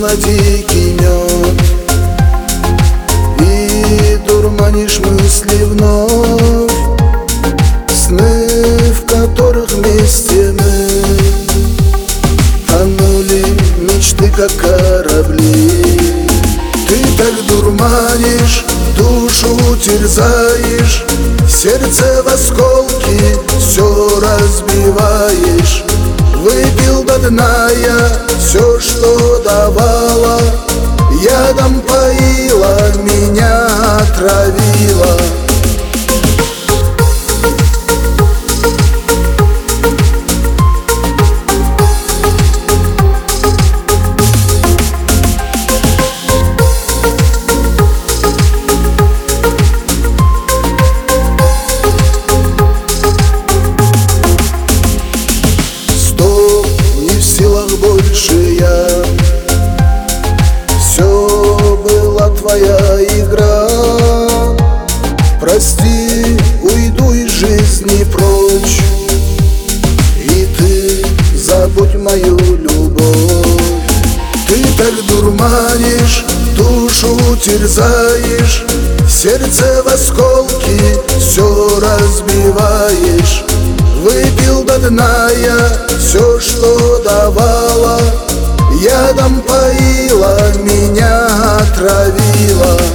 дикий мед, и дурманишь мысли вновь, сны, в которых вместе мы тонули, мечты как корабли. Ты так дурманишь, душу терзаешь, сердце в осколки все разбиваешь. Выпил до дна я все, что давала, ядом поила, меня отравила. Больше я, все была твоя игра. Прости, уйду из жизни прочь, и ты забудь мою любовь. Ты так дурманишь, душу терзаешь, сердце в осколки все разбиваешь. Выпил до дна я все, что давала, ядом поила, меня отравила.